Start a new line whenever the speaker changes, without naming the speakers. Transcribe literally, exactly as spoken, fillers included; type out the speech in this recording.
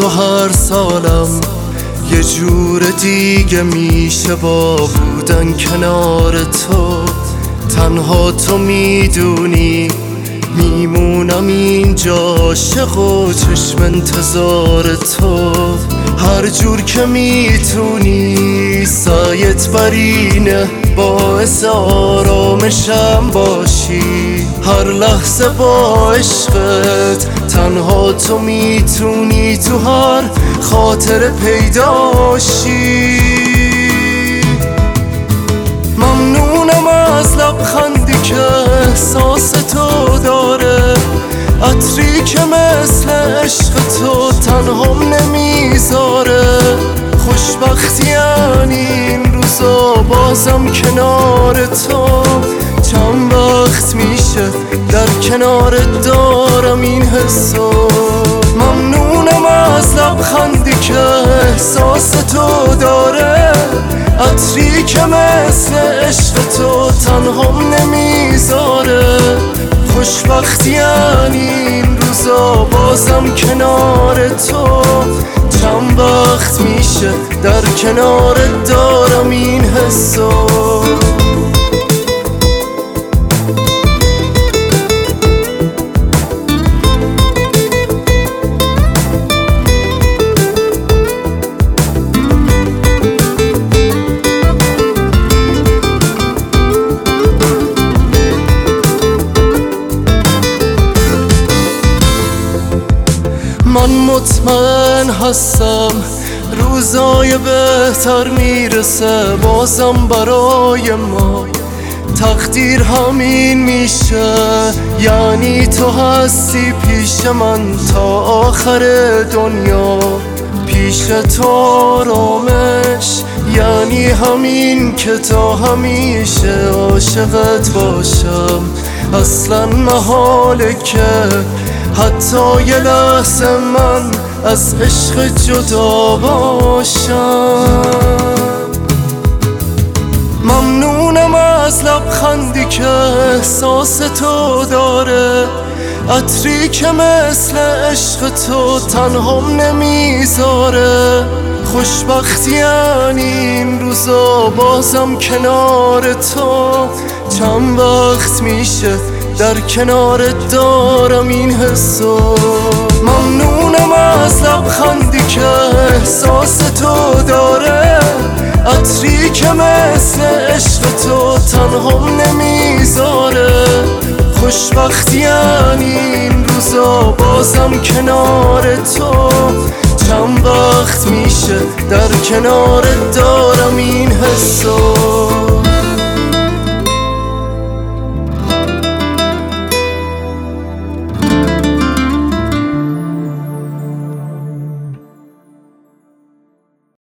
تو هر سالم یه جور دیگه میشه با بودن کنار تو. تنها تو میدونی میمونم اینجا عاشق و چشم انتظار تو. هر جور که میتونی سعیت برینه باعث آرامشم باشی. هر لحظه با عشقت تنها تو میتونی تو هر خاطر پیداشی. ممنونم از لبخندی که احساس تو داره، عطری که مثل عشق تو تنهام نمیذاره. خوشبختی یعنی این روزا بازم کنار تو. چند وقت میشه در کنارت دارم این حسو. ممنونم از لبخندی که احساس تو داره، عطری که مثل عشق تو تنهام نمیذاره. خوشبختی یعنی این روزا بازم کنار تو. چند وقت میشه در کنارت دارم این حسو. من مطمئن هستم روزای بهتر میرسه بازم برای ما. تقدیر همین میشه یعنی تو هستی پیش من تا آخر دنیا. پیش تو آرامش یعنی همین که تا همیشه عاشقت باشم. اصلا محاله که حتی یه لحظه من از عشق جدا باشم. ممنونم از لبخندی که احساس تو داره، عطری که مثل عشق تو تنهام نمیذاره. خوشبختی یعنی این روزا بازم کنار تو. چند وقت میشه در کنارت دارم این حسو. ممنونم از لبخندی که احساس تو داره، عطری که مثل عشق تو تنهام نمیذاره. خوشبختی یعنی این روزا بازم کنار تو. چند وقت میشه در کنارت دارم این حسو.